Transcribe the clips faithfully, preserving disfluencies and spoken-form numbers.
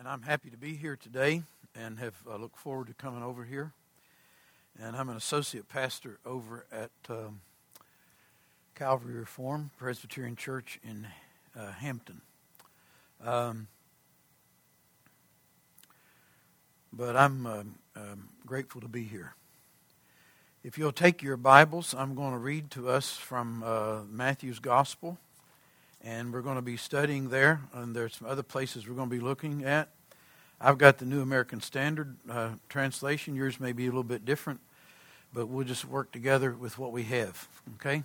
And I'm happy to be here today and have uh, looked forward to coming over here. And I'm an associate pastor over at um, Calvary Reformed Presbyterian Church in uh, Hampton. Um, but I'm um, um, grateful to be here. If you'll take your Bibles, I'm going to read to us from uh, Matthew's Gospel. And we're going to be studying there, and there's some other places we're going to be looking at. I've got the New American Standard uh, translation. Yours may be a little bit different, but we'll just work together with what we have, okay?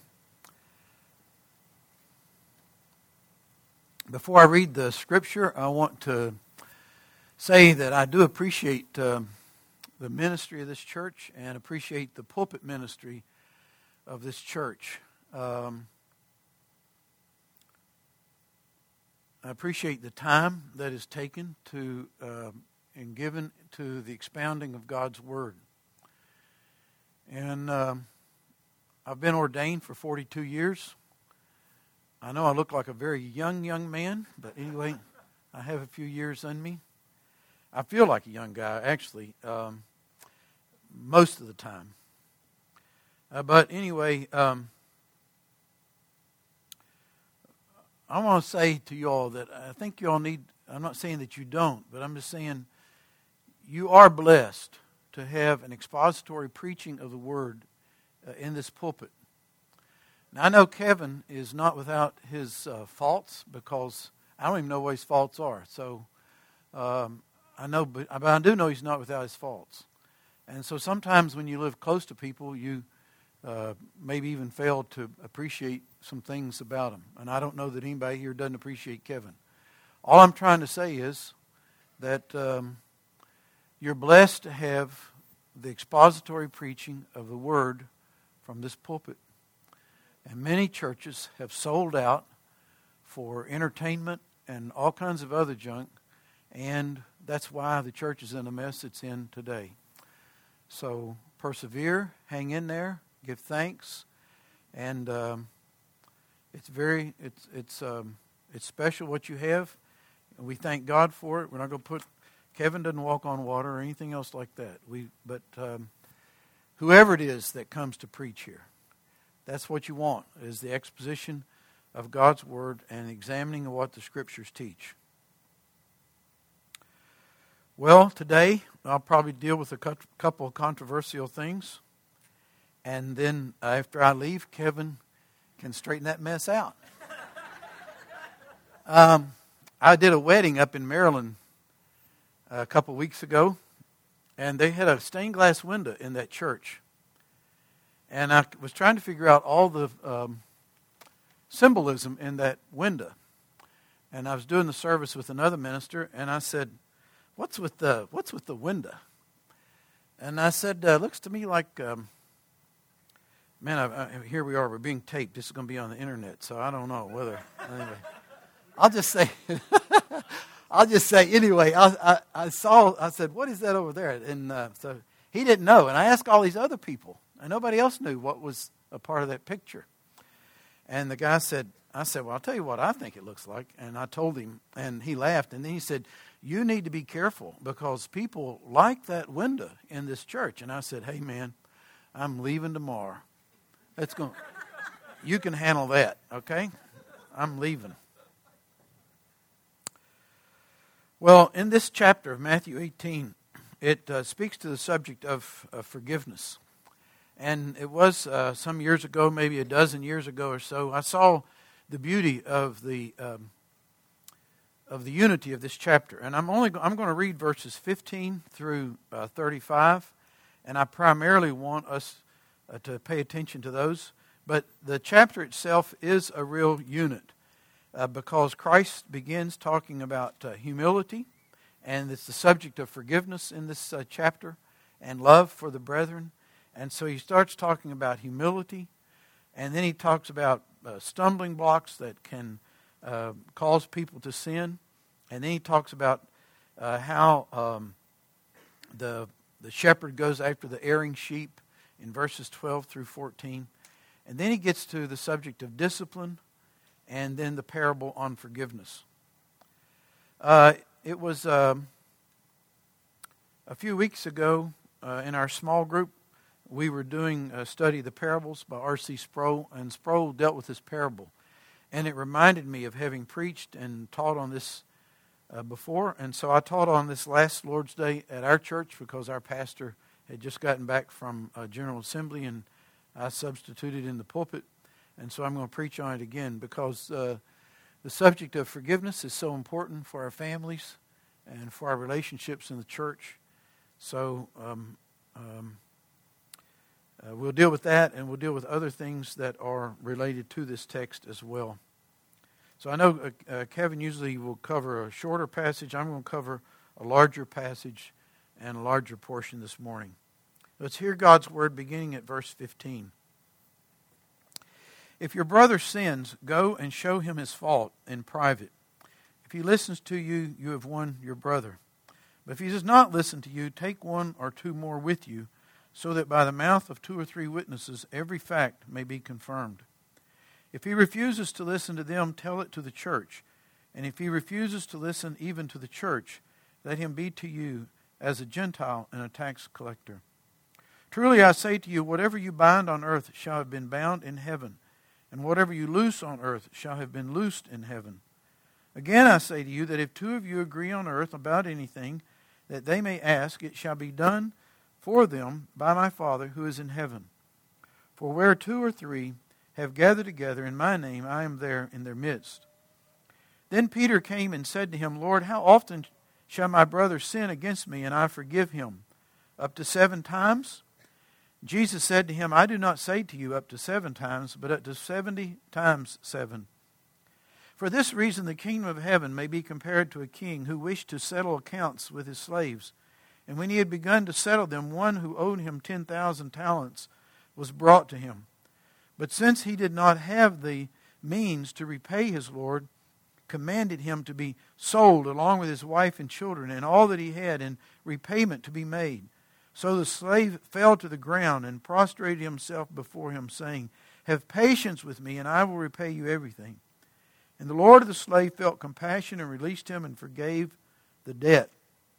Before I read the scripture, I want to say that I do appreciate uh, the ministry of this church and appreciate the pulpit ministry of this church. Um, I appreciate the time that is taken to uh, and given to the expounding of God's Word. And um, I've been ordained for forty-two years. I know I look like a very young, young man, but anyway, I have a few years in me. I feel like a young guy, actually, um, most of the time. Uh, but anyway, um, I want to say to you all that I think you all need, I'm not saying that you don't, but I'm just saying you are blessed to have an expository preaching of the Word uh, in this pulpit. Now, I know Kevin is not without his uh, faults, because I don't even know what his faults are. So um, I know, but, but I do know he's not without his faults. And so sometimes when you live close to people, you uh, maybe even fail to appreciate some things about him. And I don't know that anybody here doesn't appreciate Kevin. All I'm trying to say is that um, you're blessed to have the expository preaching of the Word from this pulpit. And many churches have sold out for entertainment and all kinds of other junk, and that's why the church is in the mess it's in today. So persevere, hang in there, give thanks, and um, it's very it's it's um, it's special what you have, and we thank God for it. We're not going to put Kevin doesn't walk on water or anything else like that. We but um, whoever it is that comes to preach here, that's what you want, is the exposition of God's Word and examining of what the Scriptures teach. Well, today I'll probably deal with a couple of controversial things. And then after I leave, Kevin can straighten that mess out. um, I did a wedding up in Maryland a couple of weeks ago. And they had a stained glass window in that church. And I was trying to figure out all the um, symbolism in that window. And I was doing the service with another minister, and I said, What's with the what's with the window? And I said, uh, looks to me like, um, man, I, I, here we are. We're being taped. This is going to be on the internet, so I don't know whether. Anyway, I'll just say, I'll just say anyway. I, I, I saw. I said, what is that over there? And uh, so he didn't know. And I asked all these other people, and nobody else knew what was a part of that picture. And the guy said, I said, well, I'll tell you what I think it looks like. And I told him, and he laughed. And then he said, you need to be careful because people like that window in this church. And I said, hey, man, I'm leaving tomorrow. That's going. You can handle that, okay? I'm leaving. Well, in this chapter of Matthew eighteen, it uh, speaks to the subject of uh, forgiveness. And it was uh, some years ago, maybe a dozen years ago or so, I saw the beauty of the um, of the unity of this chapter. And I'm only I'm going to read verses fifteen through uh, thirty-five, and I primarily want us uh, to pay attention to those. But the chapter itself is a real unit uh, because Christ begins talking about uh, humility, and it's the subject of forgiveness in this uh, chapter, and love for the brethren. And so he starts talking about humility, and then he talks about uh, stumbling blocks that can uh, cause people to sin. And then he talks about uh, how um, the the shepherd goes after the erring sheep in verses twelve through fourteen. And then he gets to the subject of discipline, and then the parable on forgiveness. Uh, it was um, a few weeks ago uh, in our small group, we were doing a study of the parables by R C Sproul, and Sproul dealt with this parable. And it reminded me of having preached and taught on this uh, before. And so I taught on this last Lord's Day at our church because our pastor had just gotten back from a General Assembly, and I substituted in the pulpit. And so I'm going to preach on it again because uh, the subject of forgiveness is so important for our families and for our relationships in the church. So um, um, uh, we'll deal with that, and we'll deal with other things that are related to this text as well. So I know uh, uh, Kevin usually will cover a shorter passage. I'm going to cover a larger passage and a larger portion this morning. Let's hear God's word beginning at verse fifteen. If your brother sins, go and show him his fault in private. If he listens to you, you have won your brother. But if he does not listen to you, take one or two more with you, so that by the mouth of two or three witnesses every fact may be confirmed. If he refuses to listen to them, tell it to the church. And if he refuses to listen even to the church, let him be to you as a Gentile and a tax collector. Truly I say to you, whatever you bind on earth shall have been bound in heaven, and whatever you loose on earth shall have been loosed in heaven. Again I say to you that if two of you agree on earth about anything that they may ask, it shall be done for them by my Father who is in heaven. For where two or three have gathered together in my name, I am there in their midst. Then Peter came and said to him, Lord, how often shall my brother sin against me, and I forgive him? Up to seven times? Jesus said to him, I do not say to you up to seven times, but up to seventy times seven. For this reason the kingdom of heaven may be compared to a king who wished to settle accounts with his slaves. And when he had begun to settle them, one who owed him ten thousand talents was brought to him. But since he did not have the means to repay his lord, commanded him to be sold along with his wife and children and all that he had, in repayment to be made. So the slave fell to the ground and prostrated himself before him, saying, Have patience with me, and I will repay you everything. And the lord of the slave felt compassion and released him and forgave the debt.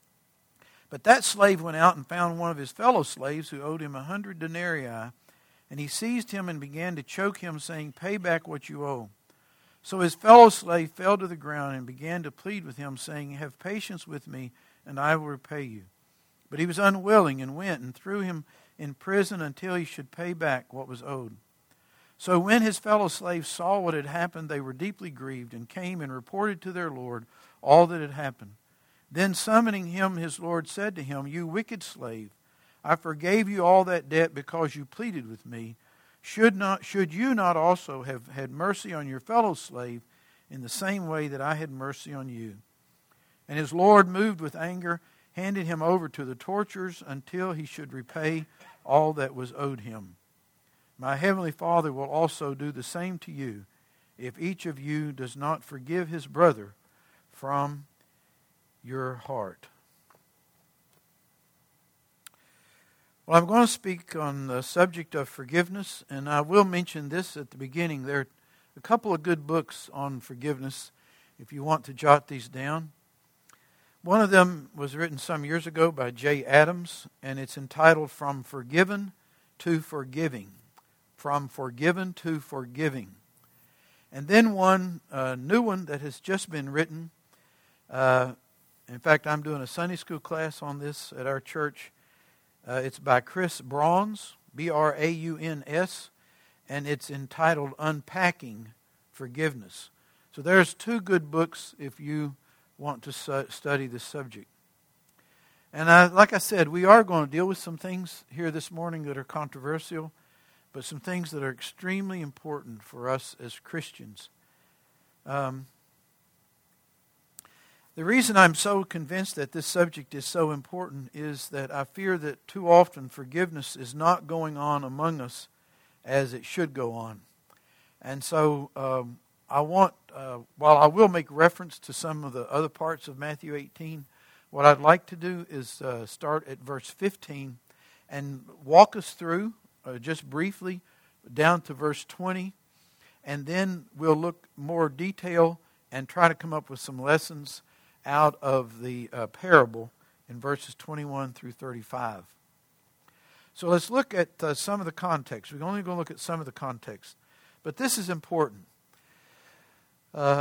But that slave went out and found one of his fellow slaves who owed him a hundred denarii, and he seized him and began to choke him, saying, Pay back what you owe. So his fellow slave fell to the ground and began to plead with him, saying, Have patience with me, and I will repay you. But he was unwilling and went and threw him in prison until he should pay back what was owed. So when his fellow slaves saw what had happened, they were deeply grieved and came and reported to their lord all that had happened. Then summoning him, his lord said to him, You wicked slave, I forgave you all that debt because you pleaded with me. Should not, should you not also have had mercy on your fellow slave in the same way that I had mercy on you? And his lord, moved with anger, handed him over to the torturers until he should repay all that was owed him. My heavenly Father will also do the same to you if each of you does not forgive his brother from your heart. Well, I'm going to speak on the subject of forgiveness, and I will mention this at the beginning. There are a couple of good books on forgiveness if you want to jot these down. One of them was written some years ago by Jay Adams, and it's entitled From Forgiven to Forgiving. From Forgiven to Forgiving. And then one, a new one that has just been written. Uh, in fact, I'm doing a Sunday school class on this at our church. Uh, it's by Chris Brauns, B R A U N S, and it's entitled Unpacking Forgiveness. So there's two good books if you want to su- study this subject. And I, like I said, we are going to deal with some things here this morning that are controversial, but some things that are extremely important for us as Christians. Um, the reason I'm so convinced that this subject is so important is that I fear that too often forgiveness is not going on among us as it should go on. And so um, I want, uh, while I will make reference to some of the other parts of Matthew eighteen, what I'd like to do is uh, start at verse fifteen and walk us through, uh, just briefly, down to verse twenty, and then we'll look more detail and try to come up with some lessons out of the uh, parable in verses twenty-one through thirty-five. So let's look at uh, some of the context. We're only going to look at some of the context. But this is important. Uh,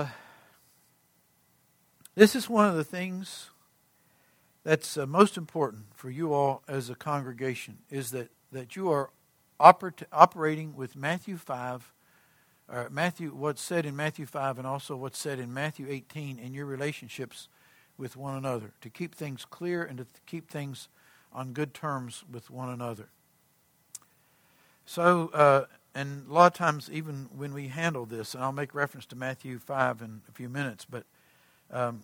this is one of the things that's uh, most important for you all as a congregation, is that, that you are oper- operating with Matthew five, or Matthew, what's said in Matthew five, and also what's said in Matthew eighteen in your relationships with one another, to keep things clear and to keep things on good terms with one another. So, uh, and a lot of times even when we handle this, and I'll make reference to Matthew five in a few minutes, but um,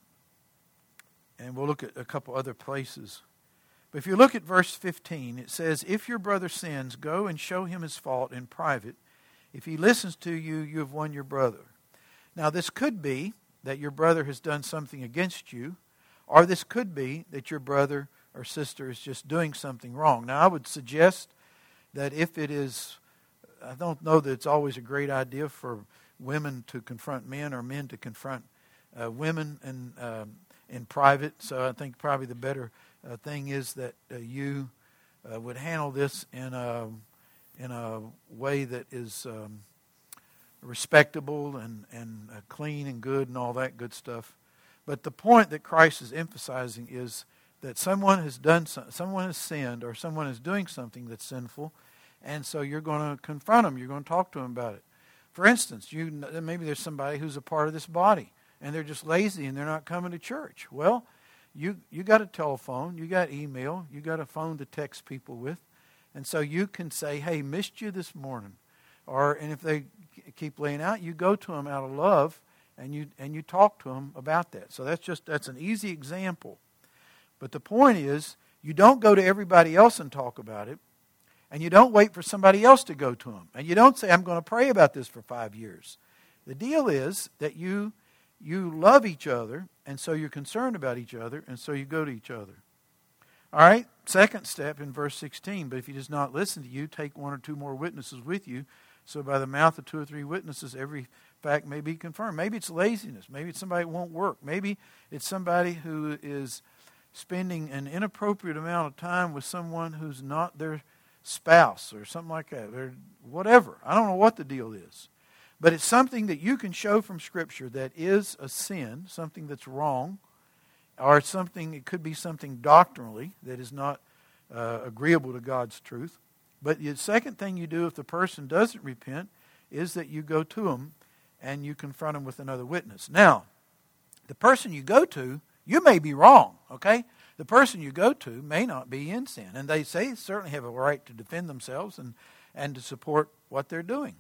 and we'll look at a couple other places. But if you look at verse fifteen, it says, "If your brother sins, go and show him his fault in private. If he listens to you, you have won your brother." Now, this could be that your brother has done something against you, or this could be that your brother or sister is just doing something wrong. Now, I would suggest that if it is, I don't know that it's always a great idea for women to confront men or men to confront uh, women in, um, in private. So I think probably the better uh, thing is that uh, you uh, would handle this in a, in a way that is um, respectable and, and uh, clean and good and all that good stuff. But the point that Christ is emphasizing is that someone has done some, someone has sinned, or someone is doing something that's sinful, and so you're going to confront them. You're going to talk to them about it. For instance, you maybe there's somebody who's a part of this body, and they're just lazy and they're not coming to church. Well, you you got a telephone, you got email, you got a phone to text people with, and so you can say, "Hey, missed you this morning," or and if they keep laying out, you go to them out of love, and you and you talk to them about that. So that's just that's an easy example. But the point is, you don't go to everybody else and talk about it, and you don't wait for somebody else to go to them. And you don't say, "I'm going to pray about this for five years. The deal is that you you love each other, and so you're concerned about each other, and so you go to each other. All right, second step in verse sixteen, "But if he does not listen to you, take one or two more witnesses with you, so by the mouth of two or three witnesses every fact may be confirmed." Maybe it's laziness. Maybe it's somebody who won't work. Maybe it's somebody who is spending an inappropriate amount of time with someone who's not their spouse or something like that, or whatever. I don't know what the deal is. But it's something that you can show from Scripture that is a sin, something that's wrong, or something, it could be something doctrinally that is not uh, agreeable to God's truth. But the second thing you do if the person doesn't repent is that you go to them and you confront them with another witness. Now, the person you go to, you may be wrong, okay? The person you go to may not be in sin. And they say certainly have a right to defend themselves and, and to support what they're doing.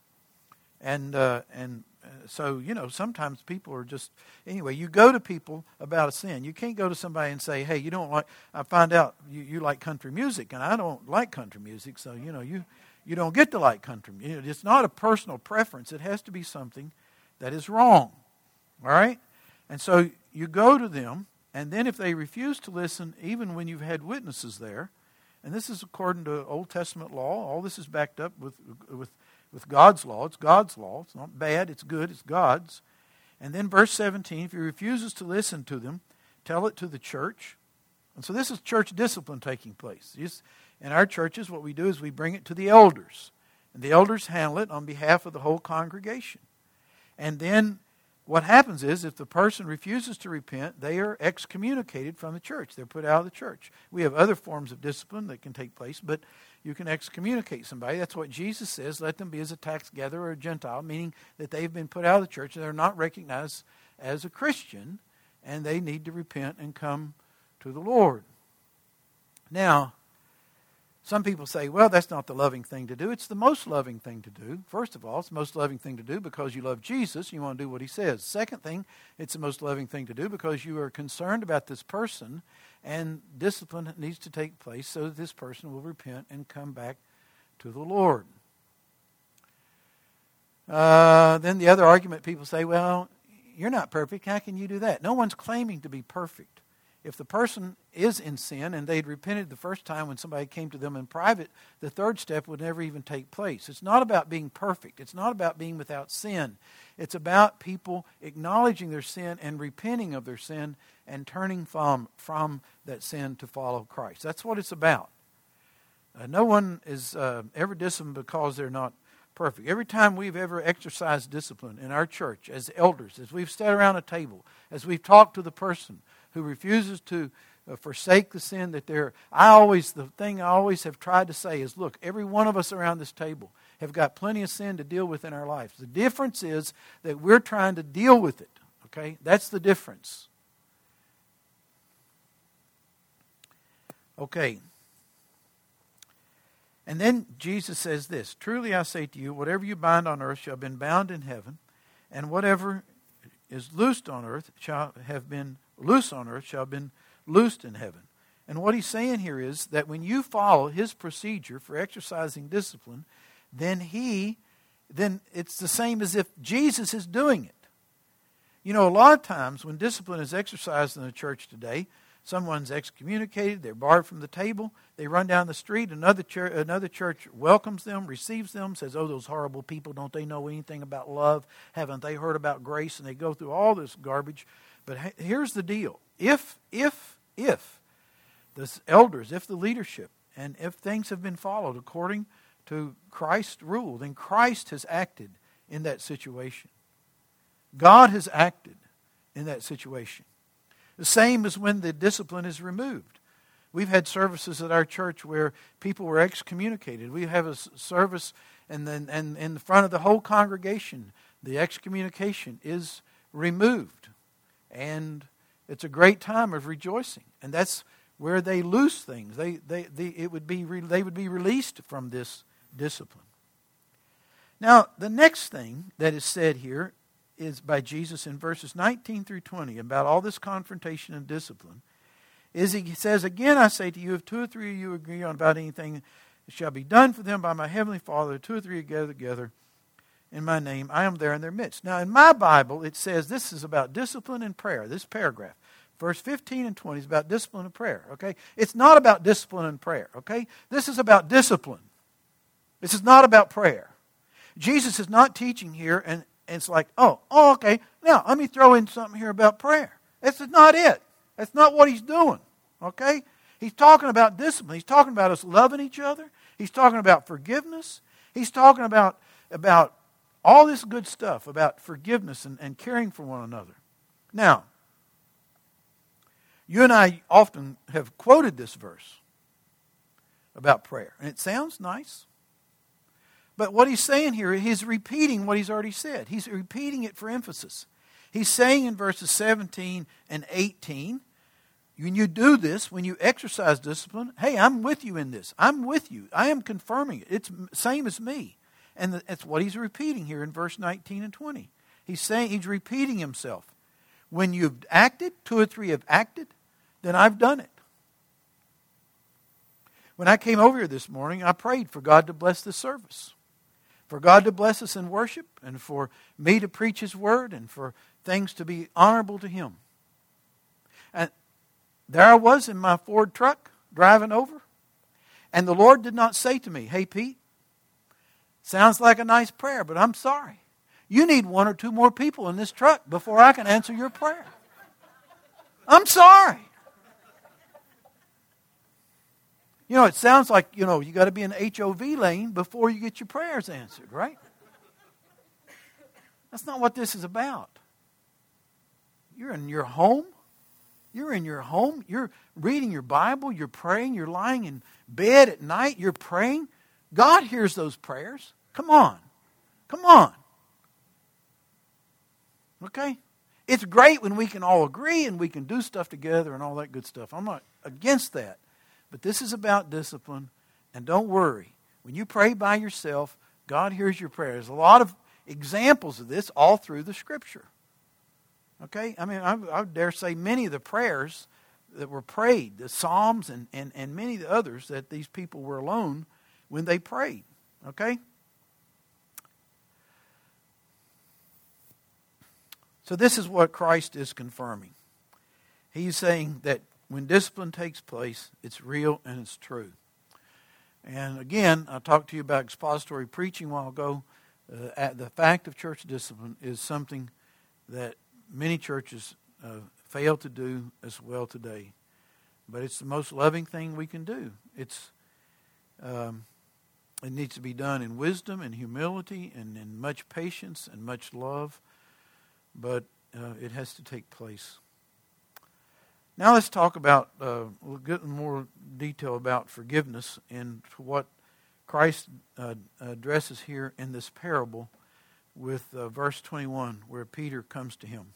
And uh, and uh, so, you know, sometimes people are just, anyway, you go to people about a sin. You can't go to somebody and say, "Hey, you don't like, I find out you, you like country music, and I don't like country music, so, you know, you, you don't get to like country music." It's not a personal preference. It has to be something that is wrong, all right? And so you go to them, and then if they refuse to listen, even when you've had witnesses there, and this is according to Old Testament law, all this is backed up with with with God's law. It's God's law. It's not bad. It's good. It's God's. And then verse seventeen, "If he refuses to listen to them, tell it to the church." And so this is church discipline taking place. In our churches, what we do is we bring it to the elders. And the elders handle it on behalf of the whole congregation. And then what happens is, if the person refuses to repent, they are excommunicated from the church. They're put out of the church. We have other forms of discipline that can take place, but you can excommunicate somebody. That's what Jesus says, "Let them be as a tax gatherer or a Gentile," meaning that they've been put out of the church and they're not recognized as a Christian, and they need to repent and come to the Lord. Now, some people say, "Well, that's not the loving thing to do." It's the most loving thing to do. First of all, it's the most loving thing to do because you love Jesus and you want to do what he says. Second thing, it's the most loving thing to do because you are concerned about this person, and discipline needs to take place so that this person will repent and come back to the Lord. Uh, then the other argument, people say, "Well, you're not perfect. How can you do that?" No one's claiming to be perfect. if the person is in sin and they'd repented the first time when somebody came to them in private, the third step would never even take place. It's not about being perfect. It's not about being without sin. It's about people acknowledging their sin and repenting of their sin and turning from, from that sin to follow Christ. That's what it's about. Uh, no one is uh, ever disciplined because they're not perfect. Every time we've ever exercised discipline in our church as elders, as we've sat around a table, as we've talked to the person who refuses to uh, forsake the sin that they're, I always, the thing I always have tried to say is, look, every one of us around this table have got plenty of sin to deal with in our lives. The difference is that we're trying to deal with it, okay? That's the difference. Okay. And then Jesus says this, truly I say to you, whatever you bind on earth shall have been bound in heaven, and whatever is loosed on earth shall have been loose on earth shall have been loosed in heaven. And what he's saying here is that when you follow his procedure for exercising discipline, then he, then it's the same as if Jesus is doing it. You know, a lot of times when discipline is exercised in the church today, someone's excommunicated, they're barred from the table, they run down the street, another church, another church welcomes them, receives them, says, oh, those horrible people, don't they know anything about love? Haven't they heard about grace? And they go through all this garbage. But here's the deal. If, if, if the elders, if the leadership, and if things have been followed according to Christ's rule, then Christ has acted in that situation. God has acted in that situation. The same as when the discipline is removed. We've had services at our church where people were excommunicated. We have a service, and then and in front of the whole congregation, the excommunication is removed, and it's a great time of rejoicing. And that's where they loose things. They they, they it would be re, they would be released from this discipline. Now, the next thing that is said here is by Jesus in verses nineteen through twenty about all this confrontation and discipline, is he says, again I say to you, if two or three of you agree on about anything, it shall be done for them by my heavenly Father. Two or three are gathered together in my name, I am there in their midst. Now in my Bible it says this is about discipline and prayer. This paragraph, verse fifteen and twenty, is about discipline and prayer. Okay, it's not about discipline and prayer. Okay, this is about discipline. This is not about prayer. Jesus is not teaching here and And it's like, oh, oh, okay, now let me throw in something here about prayer. That's not it. That's not what he's doing, okay? He's talking about discipline. He's talking about us loving each other. He's talking about forgiveness. He's talking about, about all this good stuff, about forgiveness and, and caring for one another. Now, you and I often have quoted this verse about prayer, and it sounds nice. But what he's saying here, he's repeating what he's already said. He's repeating it for emphasis. He's saying in verses seventeen and eighteen, when you do this, when you exercise discipline, hey, I'm with you in this. I'm with you. I am confirming it. It's the same as me. And that's what he's repeating here in verse nineteen and twenty. He's saying, he's repeating himself. When you've acted, two or three have acted, then I've done it. When I came over here this morning, I prayed for God to bless this service. For God to bless us in worship, and for me to preach His Word, and for things to be honorable to Him. And there I was in my Ford truck, driving over, and the Lord did not say to me, hey Pete, sounds like a nice prayer, but I'm sorry. You need one or two more people in this truck before I can answer your prayer. I'm sorry. You know, it sounds like, you know, you got to be in the H O V lane before you get your prayers answered, right? That's not what this is about. You're in your home. You're in your home. You're reading your Bible. You're praying. You're lying in bed at night. You're praying. God hears those prayers. Come on. Come on. Okay? It's great when we can all agree and we can do stuff together and all that good stuff. I'm not against that. But this is about discipline, and don't worry. When you pray by yourself, God hears your prayers. There's a lot of examples of this all through the Scripture. Okay? I mean, I, I dare say many of the prayers that were prayed, the Psalms and, and, and many of the others, that these people were alone when they prayed. Okay? So this is what Christ is confirming. He's saying that when discipline takes place, it's real and it's true. And again, I talked to you about expository preaching a while ago. Uh, at the fact of church discipline is something that many churches uh, fail to do as well today. But it's the most loving thing we can do. It's um, it needs to be done in wisdom and humility and in much patience and much love. But uh, it has to take place. Now let's talk about, uh, we'll get in more detail about forgiveness and what Christ uh, addresses here in this parable with uh, verse twenty-one, where Peter comes to him.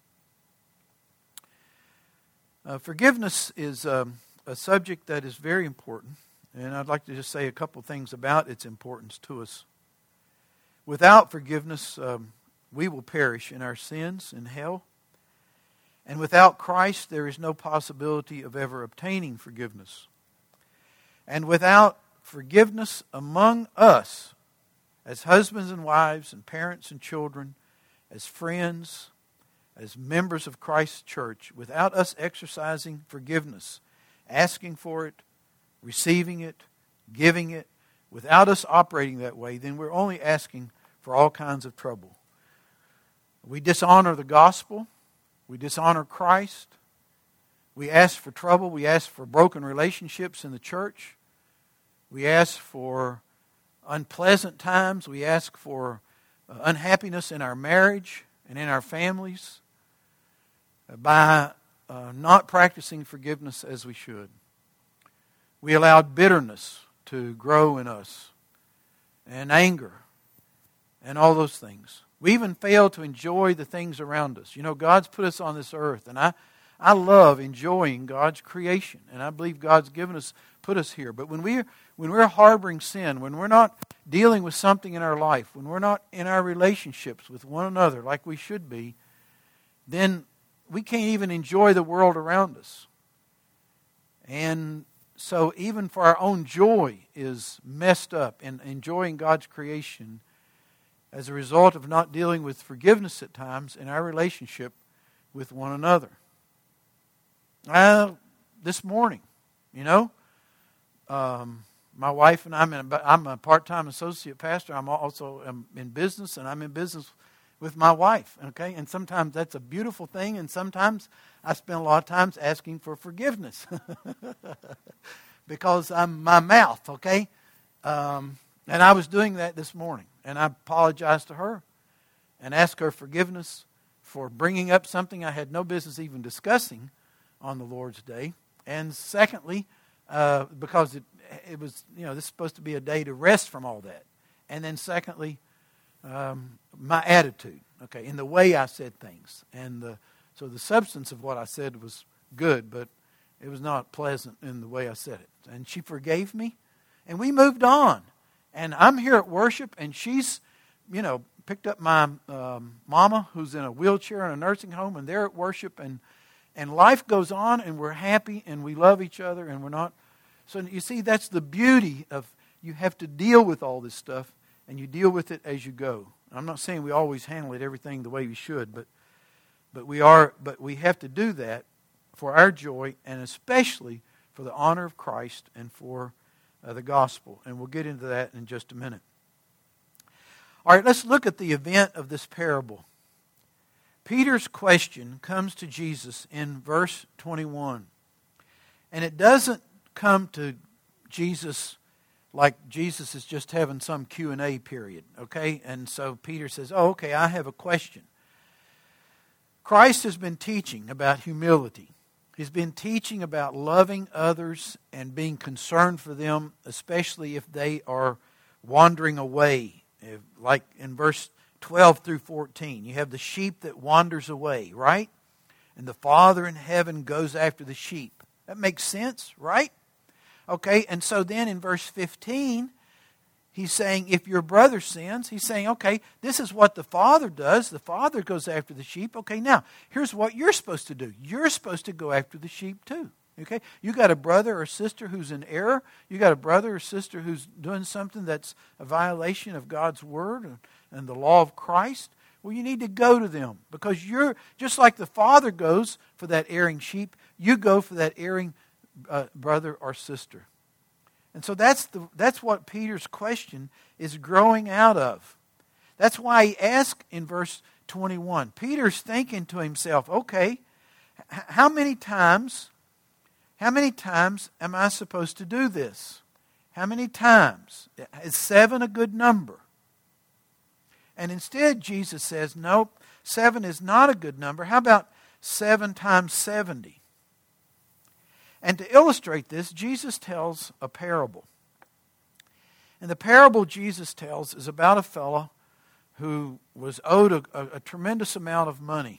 Uh, forgiveness is um, a subject that is very important, and I'd like to just say a couple things about its importance to us. Without forgiveness, um, we will perish in our sins in hell. And without Christ, there is no possibility of ever obtaining forgiveness. And without forgiveness among us, as husbands and wives and parents and children, as friends, as members of Christ's church, without us exercising forgiveness, asking for it, receiving it, giving it, without us operating that way, then we're only asking for all kinds of trouble. We dishonor the gospel. We dishonor Christ. We ask for trouble. We ask for broken relationships in the church. We ask for unpleasant times. We ask for uh, unhappiness in our marriage and in our families uh, by uh, not practicing forgiveness as we should. We allowed bitterness to grow in us and anger and all those things. We even fail to enjoy the things around us. You know, God's put us on this earth, and I, I love enjoying God's creation, and I believe God's given us, put us here. But when we're, when we're harboring sin, when we're not dealing with something in our life, when we're not in our relationships with one another like we should be, then we can't even enjoy the world around us. And so even for our own joy is messed up in enjoying God's creation as a result of not dealing with forgiveness at times in our relationship with one another. Uh, this morning, you know, um, my wife and I, I'm, in a, I'm a part-time associate pastor. I'm also am in business, and I'm in business with my wife, okay? And sometimes that's a beautiful thing, and sometimes I spend a lot of times asking for forgiveness because I'm my mouth, okay? Um, and I was doing that this morning. And I apologized to her and asked her forgiveness for bringing up something I had no business even discussing on the Lord's Day. And secondly, uh, because it, it was, you know, this is supposed to be a day to rest from all that. And then secondly, um, my attitude, okay, in the way I said things. And the, so the substance of what I said was good, but it was not pleasant in the way I said it. And she forgave me, and we moved on. And I'm here at worship, and she's, you know, picked up my um, mama who's in a wheelchair in a nursing home, and they're at worship, and and life goes on, and we're happy, and we love each other, and we're not. So you see, that's the beauty of you have to deal with all this stuff, and you deal with it as you go. I'm not saying we always handle it everything the way we should, but but we are, but we have to do that for our joy, and especially for the honor of Christ and for Uh, the gospel, and we'll get into that in just a minute. All right, let's look at the event of this parable. Peter's question comes to Jesus in verse twenty-one, and it doesn't come to Jesus like Jesus is just having some Q and A period, okay? And so Peter says, oh, okay, I have a question. Christ has been teaching about humility. He's been teaching about loving others and being concerned for them, especially if they are wandering away. Like in verse twelve through fourteen, you have the sheep that wanders away, right? And the Father in heaven goes after the sheep. That makes sense, right? Okay, and so then in verse fifteen, he's saying, if your brother sins, he's saying, okay, this is what the Father does. The Father goes after the sheep. Okay, now, here's what you're supposed to do. You're supposed to go after the sheep too. Okay? You got a brother or sister who's in error. You got a brother or sister who's doing something that's a violation of God's Word and, and the law of Christ. Well, you need to go to them because you're, just like the Father goes for that erring sheep, you go for that erring uh, brother or sister. And so that's the that's what Peter's question is growing out of. That's why he asked in verse twenty-one. Peter's thinking to himself, okay, h- how many times, how many times am I supposed to do this? How many times? Is seven a good number? And instead Jesus says, nope, seven is not a good number. How about seven times seventy? And to illustrate this, Jesus tells a parable. And the parable Jesus tells is about a fellow who was owed a, a, a tremendous amount of money.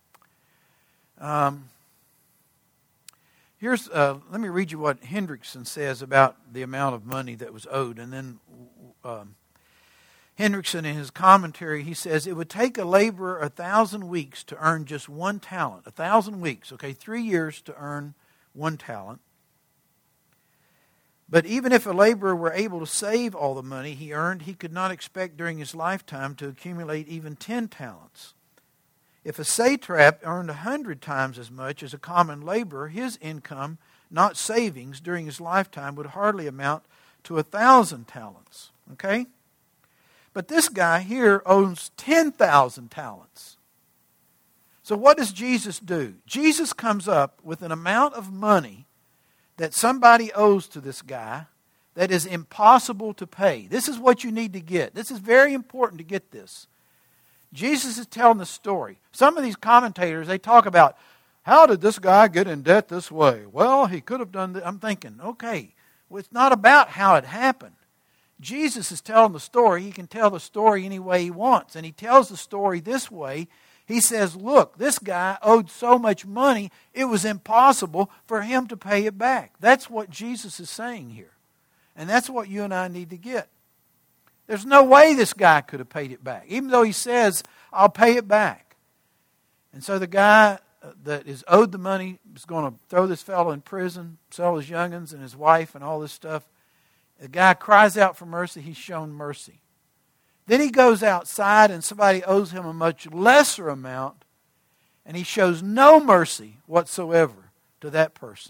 Um, here's uh, let me read you what Hendrickson says about the amount of money that was owed. And then um, Hendrickson, in his commentary, he says, it would take a laborer a thousand weeks to earn just one talent. A thousand weeks, okay, three years to earn one talent. But even if a laborer were able to save all the money he earned, he could not expect during his lifetime to accumulate even ten talents. If a satrap earned a hundred times as much as a common laborer, his income, not savings, during his lifetime would hardly amount to a thousand talents. Okay? But this guy here owns ten thousand talents. So what does Jesus do? Jesus comes up with an amount of money that somebody owes to this guy that is impossible to pay. This is what you need to get. This is very important to get this. Jesus is telling the story. Some of these commentators, they talk about, how did this guy get in debt this way? Well, he could have done that. I'm thinking, okay, well, it's not about how it happened. Jesus is telling the story. He can tell the story any way he wants. And he tells the story this way. He says, look, this guy owed so much money, it was impossible for him to pay it back. That's what Jesus is saying here. And that's what you and I need to get. There's no way this guy could have paid it back, even though he says, I'll pay it back. And so the guy that is owed the money is going to throw this fellow in prison, sell his young'uns and his wife and all this stuff. The guy cries out for mercy. He's shown mercy. Then he goes outside and somebody owes him a much lesser amount, and he shows no mercy whatsoever to that person.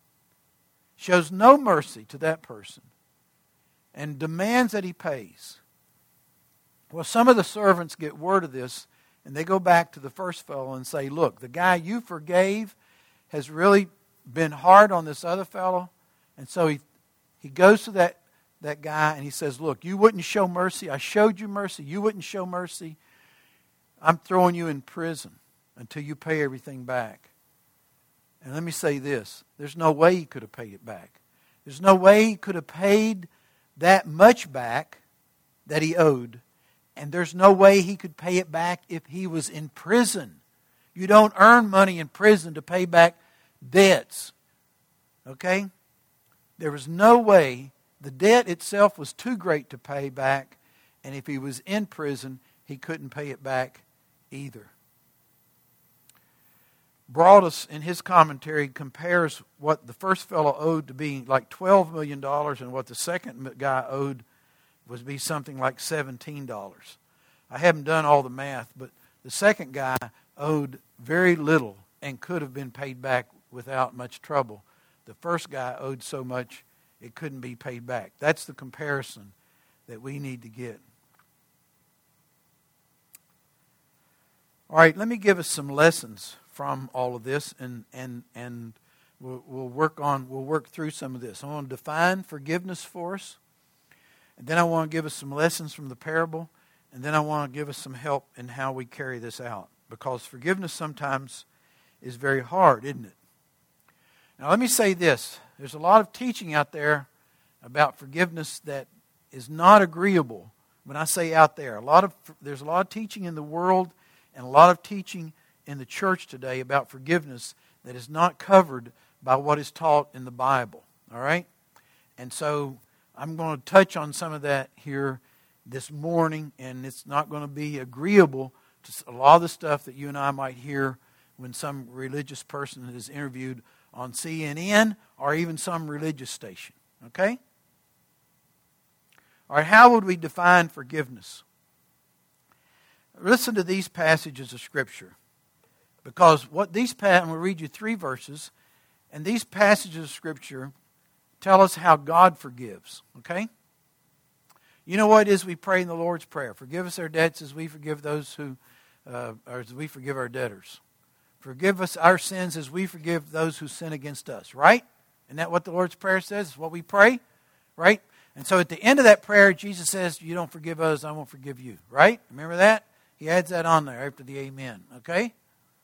Shows no mercy to that person and demands that he pays. Well, some of the servants get word of this, and they go back to the first fellow and say, look, the guy you forgave has really been hard on this other fellow. And so he, he goes to that that guy and he says, look, you wouldn't show mercy. I showed you mercy. You wouldn't show mercy. I'm throwing you in prison until you pay everything back. And let me say this. There's no way he could have paid it back. There's no way he could have paid that much back that he owed. And there's no way he could pay it back if he was in prison. You don't earn money in prison to pay back debts. Okay? There was no way. The debt itself was too great to pay back, and if he was in prison, he couldn't pay it back either. Broadus, in his commentary, compares what the first fellow owed to be like twelve million dollars and what the second guy owed was be something like seventeen dollars. I haven't done all the math, but the second guy owed very little and could have been paid back without much trouble. The first guy owed so much it couldn't be paid back. That's the comparison that we need to get. All right, let me give us some lessons from all of this, and and and we'll, we'll work on we'll work through some of this. I want to define forgiveness for us, and then I want to give us some lessons from the parable, and then I want to give us some help in how we carry this out, because forgiveness sometimes is very hard, isn't it? Now, let me say this. There's a lot of teaching out there about forgiveness that is not agreeable. When I say out there, a lot of there's a lot of teaching in the world and a lot of teaching in the church today about forgiveness that is not covered by what is taught in the Bible. All right? And so I'm going to touch on some of that here this morning, and it's not going to be agreeable to a lot of the stuff that you and I might hear when some religious person is interviewed on C N N or even some religious station. Okay? All right, how would we define forgiveness? Listen to these passages of Scripture. Because what these passages, I'm going to read you three verses, And these passages of Scripture tell us how God forgives, okay? You know what it is we pray in the Lord's Prayer? Forgive us our debts as we forgive those who, uh, or as we forgive our debtors. Forgive us our sins as we forgive those who sin against us, right? Isn't that what the Lord's Prayer says? It's what we pray, right? And so at the end of that prayer, Jesus says, you don't forgive us, I won't forgive you, right? Remember that? He adds that on there after the amen, okay?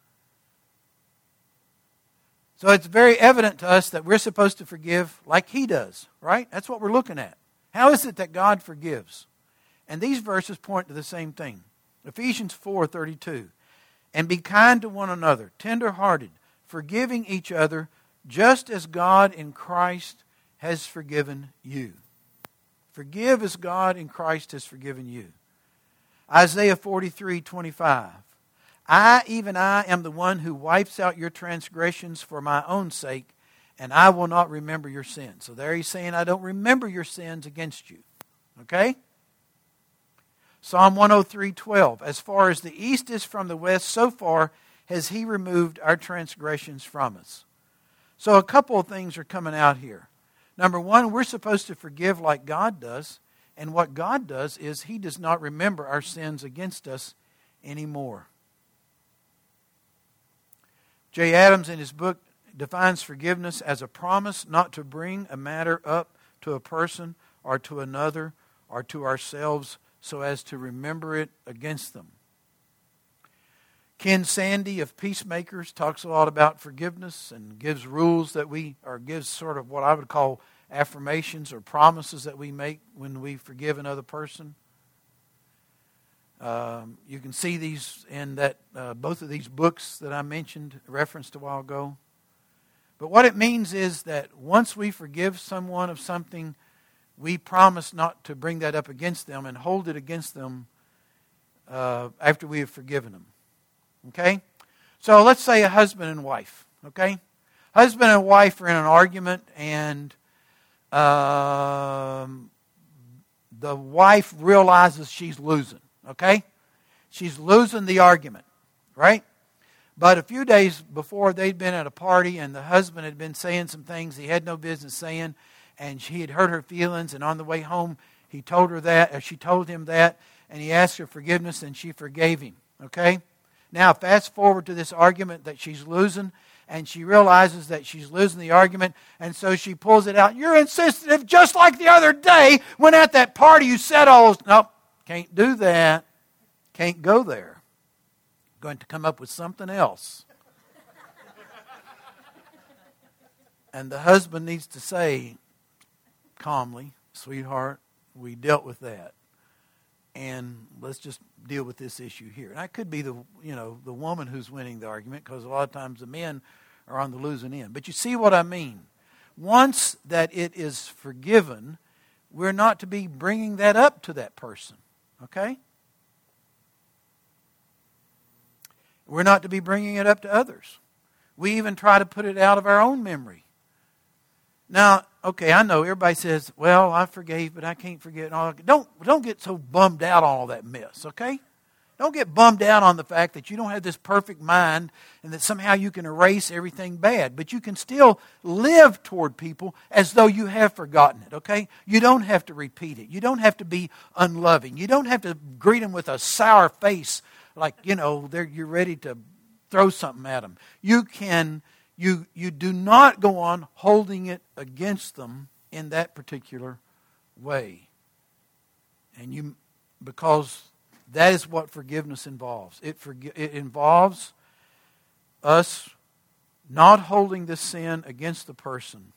So it's very evident to us that we're supposed to forgive like He does, right? That's what we're looking at. How is it that God forgives? And these verses point to the same thing. Ephesians four thirty-two. And be kind to one another, tender-hearted, forgiving each other, just as God in Christ has forgiven you. Forgive as God in Christ has forgiven you. Isaiah forty-three twenty-five. I, even I, am the one who wipes out your transgressions for my own sake, and I will not remember your sins. So there he's saying, I don't remember your sins against you. Okay? Psalm one oh three twelve. As far as the east is from the west, so far has He removed our transgressions from us. So a couple of things are coming out here. Number one, we're supposed to forgive like God does. And what God does is He does not remember our sins against us anymore. Jay Adams in his book defines forgiveness as a promise not to bring a matter up to a person or to another or to ourselves so as to remember it against them. Ken Sandy of Peacemakers talks a lot about forgiveness and gives rules that we, or gives sort of what I would call affirmations or promises that we make when we forgive another person. Um, you can see these in that uh, both of these books that I mentioned, referenced a while ago. But what it means is that once we forgive someone of something, we promise not to bring that up against them and hold it against them uh, after we have forgiven them. Okay? So let's say a husband and wife. Okay? Husband and wife are in an argument, and um, the wife realizes she's losing. Okay? She's losing the argument. Right? But a few days before, they'd been at a party, and the husband had been saying some things he had no business saying, and she had hurt her feelings, and on the way home, he told her that, or she told him that, and he asked her forgiveness, and she forgave him. Okay? Now, fast forward to this argument that she's losing, and she realizes that she's losing the argument, and so she pulls it out. You're insensitive, just like the other day when at that party you said all those... Nope, can't do that. Can't go there. Going to come up with something else. And the husband needs to say calmly, sweetheart, we dealt with that. And let's just deal with this issue here. And that could be the, you know, the woman who's winning the argument, because a lot of times the men are on the losing end. But you see what I mean. Once that it is forgiven, we're not to be bringing that up to that person. Okay? We're not to be bringing it up to others. We even try to put it out of our own memory. Now, okay, I know everybody says, well, I forgave, but I can't forget. And all. Don't, don't get so bummed out on all that mess, okay? Don't get bummed out on the fact that you don't have this perfect mind and that somehow you can erase everything bad. But you can still live toward people as though you have forgotten it, okay? You don't have to repeat it. You don't have to be unloving. You don't have to greet them with a sour face like, you know, they're, you're ready to throw something at them. You can, you, you do not go on holding it against them in that particular way. And you, because that is what forgiveness involves. It, forgi- it involves us not holding the sin against the person.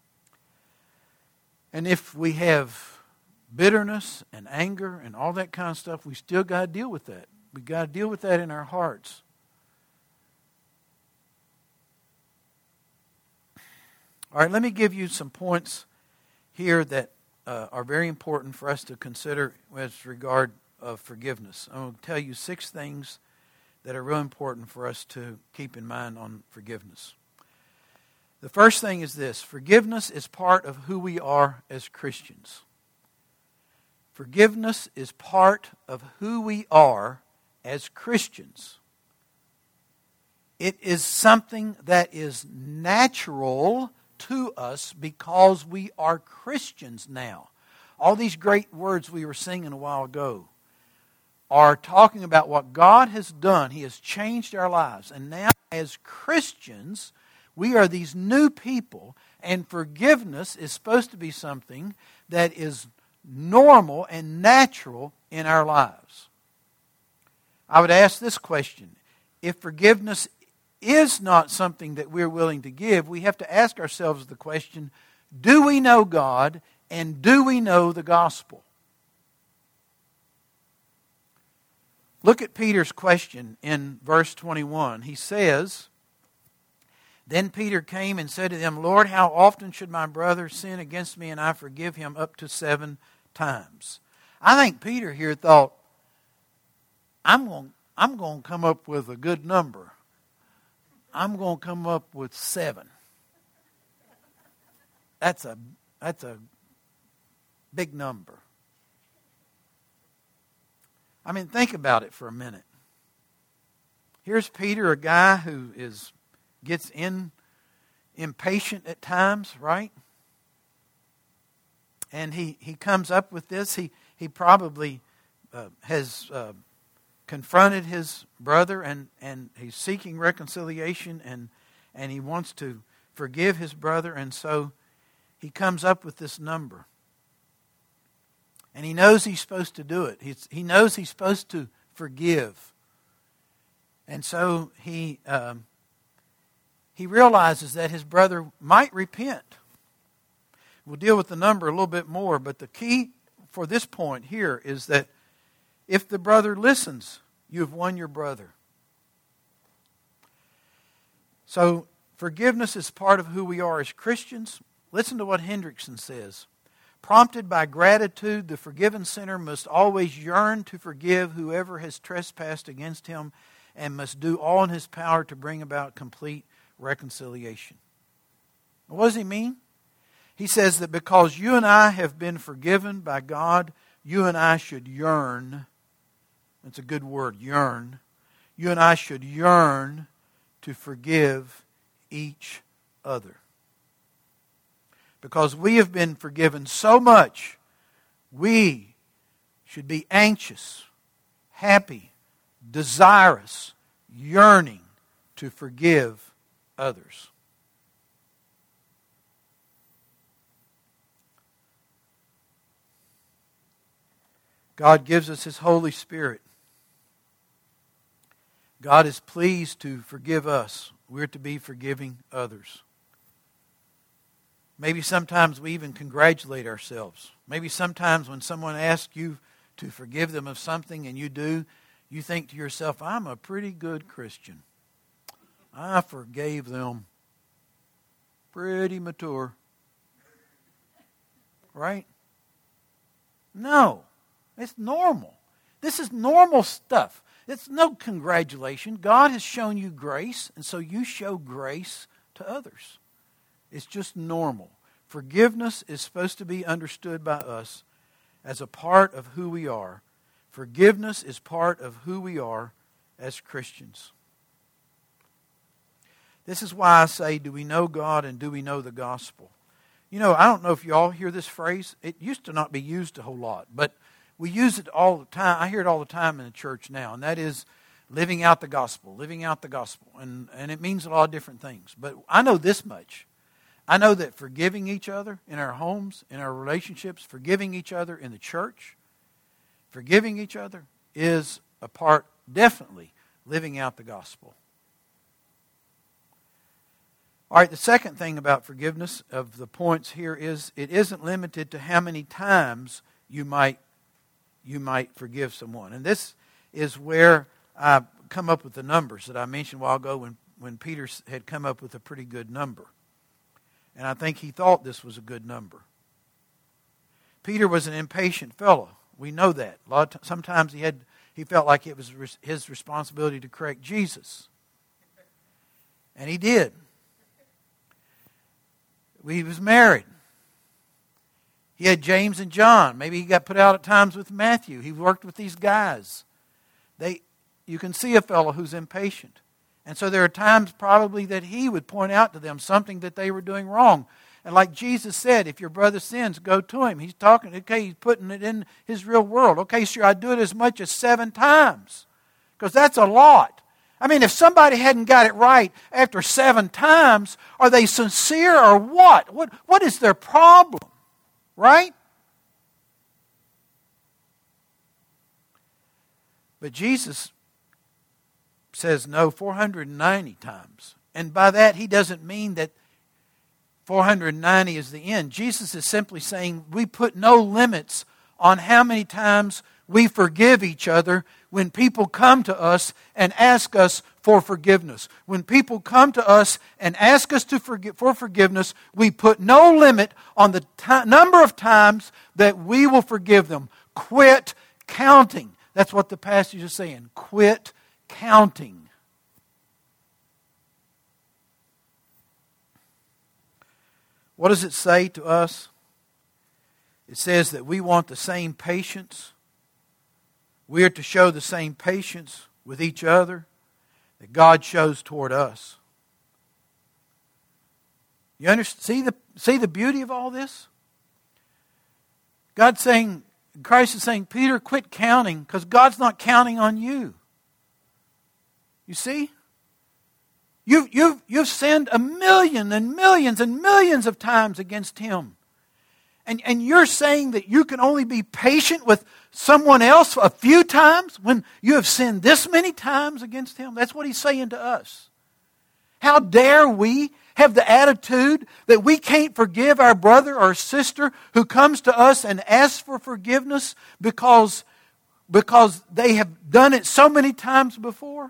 And if we have bitterness and anger and all that kind of stuff, we still got to deal with that. We got to deal with that in our hearts. All right, let me give you some points here that uh, are very important for us to consider with regard of forgiveness. I'm going to tell you six things that are real important for us to keep in mind on forgiveness. The first thing is this: forgiveness is part of who we are as Christians. Forgiveness is part of who we are as Christians. It is something that is natural to us because we are Christians now. All these great words we were singing a while ago are talking about what God has done. He has changed our lives. And now as Christians, we are these new people, and forgiveness is supposed to be something that is normal and natural in our lives. I would ask this question. If forgiveness is not something that we're willing to give, we have to ask ourselves the question, do we know God and do we know the gospel? Look at Peter's question in verse twenty-one. He says, "Then Peter came and said to them, Lord, how often should my brother sin against me and I forgive him? Up to seven times." I think Peter here thought, I'm going, I'm going to come up with a good number. I'm going to come up with seven. That's a, that's a big number. I mean, think about it for a minute. Here's Peter, a guy who is gets in impatient at times, right? And he, he comes up with this. He he probably uh, has uh, confronted his brother, and, and he's seeking reconciliation, and and he wants to forgive his brother, and so he comes up with this number. And he knows he's supposed to do it. He's, he knows he's supposed to forgive. And so he um, he realizes that his brother might repent. We'll deal with the number a little bit more, but the key for this point here is that if the brother listens, you have won your brother. So forgiveness is part of who we are as Christians. Listen to what Hendrickson says. Prompted by gratitude, the forgiven sinner must always yearn to forgive whoever has trespassed against him and must do all in his power to bring about complete reconciliation. What does he mean? He says that because you and I have been forgiven by God, you and I should yearn. That's a good word, yearn. You and I should yearn to forgive each other. Because we have been forgiven so much, we should be anxious, happy, desirous, yearning to forgive others. God gives us His Holy Spirit. God is pleased to forgive us. We're to be forgiving others. Maybe sometimes we even congratulate ourselves. Maybe sometimes when someone asks you to forgive them of something and you do, you think to yourself, I'm a pretty good Christian. I forgave them. Pretty mature. Right? No. It's normal. This is normal stuff. It's no congratulation. God has shown you grace, and so you show grace to others. It's just normal. Forgiveness is supposed to be understood by us as a part of who we are. Forgiveness is part of who we are as Christians. This is why I say, do we know God and do we know the gospel? You know, I don't know if you all hear this phrase. It used to not be used a whole lot, but we use it all the time. I hear it all the time in the church now, and that is living out the gospel, living out the gospel. And, and it means a lot of different things. But I know this much. I know that forgiving each other in our homes, in our relationships, forgiving each other in the church, forgiving each other is a part, definitely, living out the gospel. All right, the second thing about forgiveness of the points here is it isn't limited to how many times you might you might forgive someone. And this is where I come up with the numbers that I mentioned a while ago when, when Peter had come up with a pretty good number. And I think he thought this was a good number. Peter was an impatient fellow. We know that. A lot of t- sometimes he had he felt like it was res- his responsibility to correct Jesus. And he did. He was married. He had James and John. Maybe he got put out at times with Matthew. He worked with these guys. They, you can see a fellow who's impatient. And so there are times probably that He would point out to them something that they were doing wrong. And like Jesus said, if your brother sins, go to him. He's talking, okay, He's putting it in His real world. Okay, sure, I do it as much as seven times. Because that's a lot. I mean, if somebody hadn't got it right after seven times, are they sincere or what? What, what is their problem? Right? But Jesus says no four hundred ninety times. And by that, He doesn't mean that four hundred ninety is the end. Jesus is simply saying we put no limits on how many times we forgive each other when people come to us and ask us for forgiveness. When people come to us and ask us to forgive, for forgiveness, we put no limit on the t- number of times that we will forgive them. Quit counting. That's what the passage is saying. Quit counting. What does it say to us? It says that we want the same patience. We are to show the same patience with each other that God shows toward us. You understand? See the, see the beauty of all this? God's saying, Christ is saying, Peter, quit counting because God's not counting on you. You see? You've, you've, you've sinned a million and millions and millions of times against Him. And, and you're saying that you can only be patient with someone else a few times when you have sinned this many times against Him? That's what He's saying to us. How dare we have the attitude that we can't forgive our brother or sister who comes to us and asks for forgiveness because, because they have done it so many times before?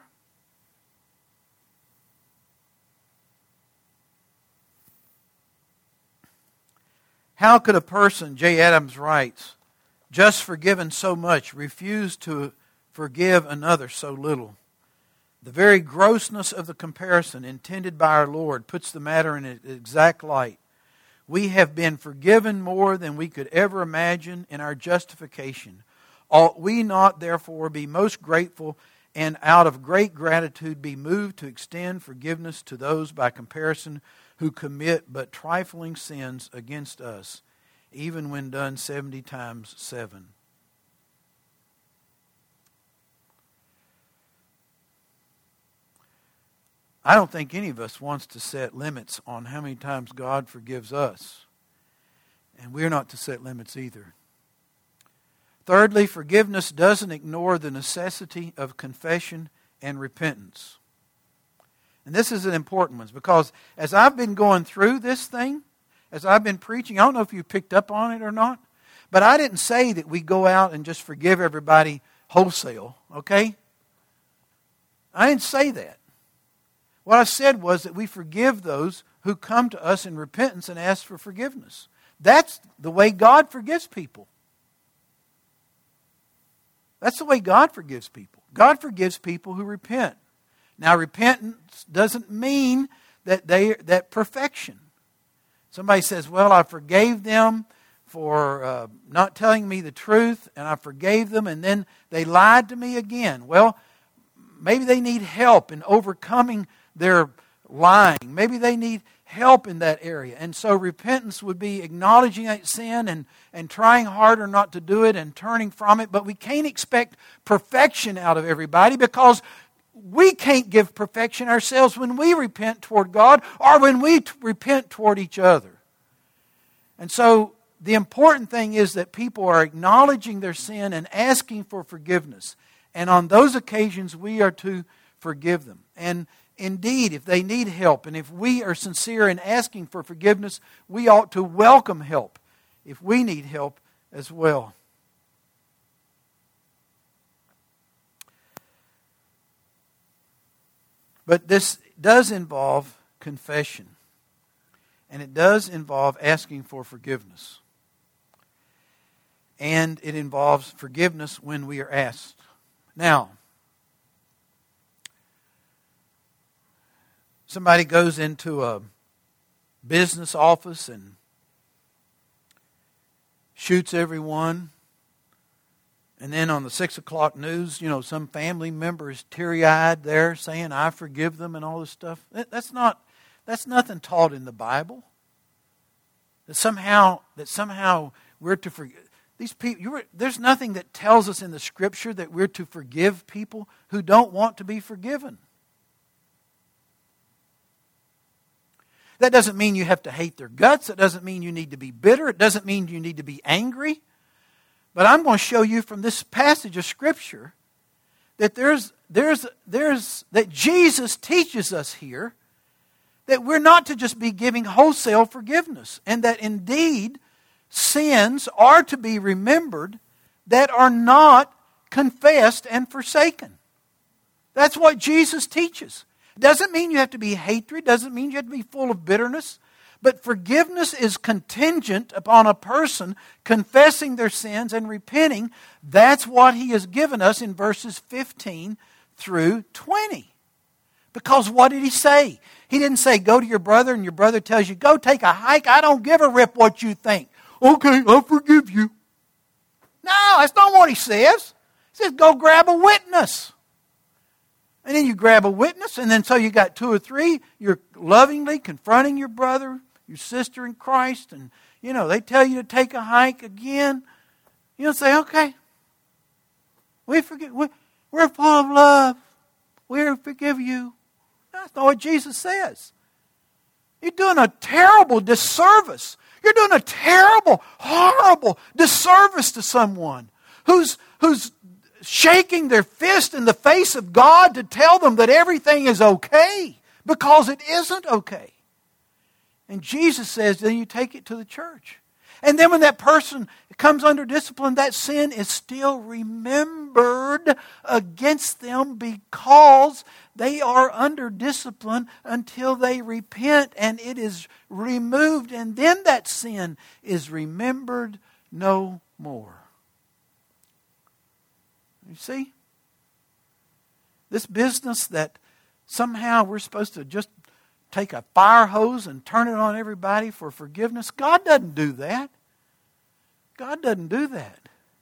How could a person, Jay Adams writes, just forgiven so much, refuse to forgive another so little? The very grossness of the comparison intended by our Lord puts the matter in its exact light. We have been forgiven more than we could ever imagine in our justification. Ought we not, therefore, be most grateful and out of great gratitude be moved to extend forgiveness to those by comparison who commit but trifling sins against us, even when done seventy times seven? I don't think any of us wants to set limits on how many times God forgives us. And we're not to set limits either. Thirdly, forgiveness doesn't ignore the necessity of confession and repentance. And this is an important one because as I've been going through this thing, as I've been preaching, I don't know if you picked up on it or not, but I didn't say that we go out and just forgive everybody wholesale, okay? I didn't say that. What I said was that we forgive those who come to us in repentance and ask for forgiveness. That's the way God forgives people. That's the way God forgives people. God forgives people who repent. Now, repentance doesn't mean that they that perfection. Somebody says, well, I forgave them for uh, not telling me the truth, and I forgave them, and then they lied to me again. Well, maybe they need help in overcoming their lying. Maybe they need help in that area. And so repentance would be acknowledging that sin and, and trying harder not to do it and turning from it. But we can't expect perfection out of everybody because we can't give perfection ourselves when we repent toward God or when we t- repent toward each other. And so the important thing is that people are acknowledging their sin and asking for forgiveness. And on those occasions, we are to forgive them. And indeed, if they need help, and if we are sincere in asking for forgiveness, we ought to welcome help if we need help as well. But this does involve confession. And it does involve asking for forgiveness. And it involves forgiveness when we are asked. Now, somebody goes into a business office and shoots everyone, And then on the six o'clock news, you know, some family member is teary-eyed there saying, I forgive them and all this stuff. That's not, that's nothing taught in the Bible. That somehow, that somehow we're to forgive. These people, you were, there's nothing that tells us in the Scripture that we're to forgive people who don't want to be forgiven. That doesn't mean you have to hate their guts. It doesn't mean you need to be bitter. It doesn't mean you need to be angry. But I'm going to show you from this passage of Scripture that there's, there's, there's, that Jesus teaches us here that we're not to just be giving wholesale forgiveness, and that indeed sins are to be remembered that are not confessed and forsaken. That's what Jesus teaches. Doesn't mean you have to be hatred, doesn't mean you have to be full of bitterness, but forgiveness is contingent upon a person confessing their sins and repenting. That's what He has given us in verses fifteen through twenty. Because what did He say? He didn't say, go to your brother and your brother tells you, go take a hike. I don't give a rip what you think. Okay, I'll forgive you. No, that's not what He says. He says, go grab a witness. And then you grab a witness, and then so you got two or three, you're lovingly confronting your brother, your sister in Christ, and, you know, they tell you to take a hike again. You'll say, okay, we forgive, we, we're full of love. We'll forgive you. That's not what Jesus says. You're doing a terrible disservice. You're doing a terrible, horrible disservice to someone who's who's shaking their fist in the face of God to tell them that everything is okay, because it isn't okay. And Jesus says, then you take it to the church. And then when that person comes under discipline, that sin is still remembered against them because they are under discipline until they repent, and it is removed, and then that sin is remembered no more. You see? This business that somehow we're supposed to just take a fire hose and turn it on everybody for forgiveness. God doesn't do that. God doesn't do that.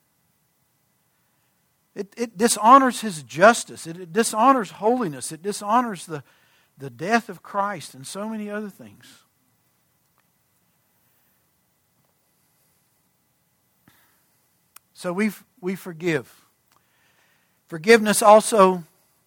It, it dishonors His justice. It, it dishonors holiness. It dishonors the, the death of Christ and so many other things. So we we forgive. Forgiveness also,